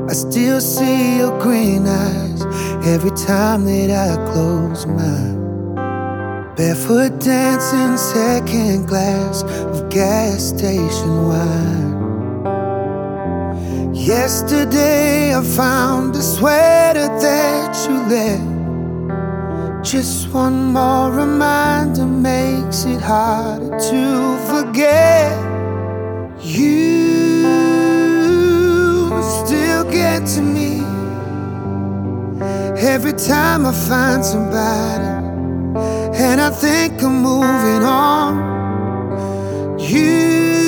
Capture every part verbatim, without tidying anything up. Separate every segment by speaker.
Speaker 1: I still see your green eyes every time that I close mine. Barefoot dancing, second glass of gas station wine. Yesterday I found a sweater that you left. Just one more reminder makes it harder to forget. You still get to me every time I find somebody, and I think I'm moving on. You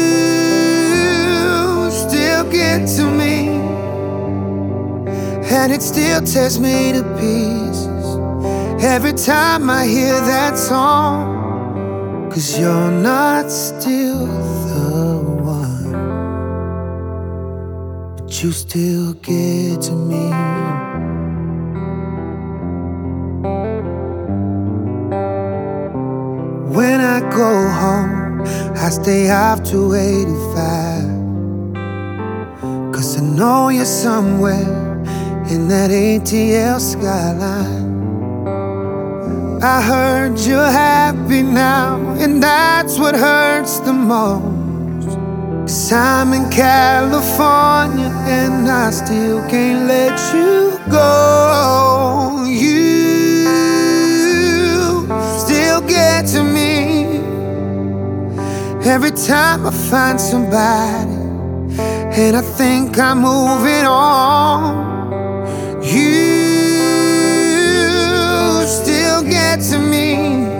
Speaker 1: still get to me, and it still tears me to pieces every time I hear that song. 'Cause you're not still the one, but you still get to me. When I go home, I stay up to eighty-five, 'cause I know you're somewhere in that A T L skyline. I heard you're happy now, and that's what hurts the most. 'Cause I'm in California and I still can't let you go. You still get to me every time I find somebody, and I think I'm moving on. You still get to me,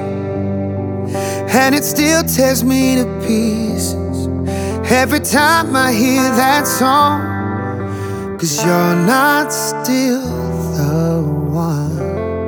Speaker 1: and it still tears me to pieces every time I hear that song. 'Cause you're not still the one,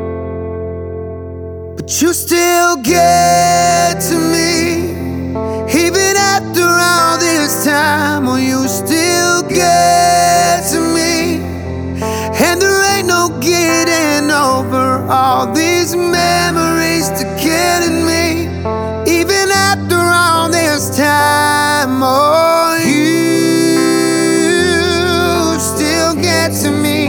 Speaker 1: but you still get to me. Even after all this time, oh, you still get to me. And there ain't no getting over all these memories to killing me. Even after all this time, oh, you still get to me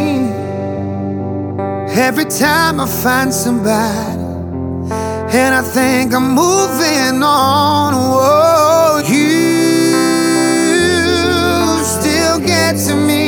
Speaker 1: every time I find somebody, and I think I'm moving on. Oh, you still get to me,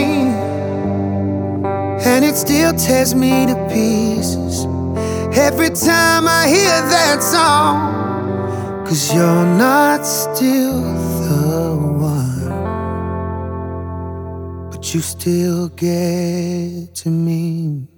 Speaker 1: and it still tears me to pieces every time I hear that song. 'Cause you're not still the one, but you still get to me.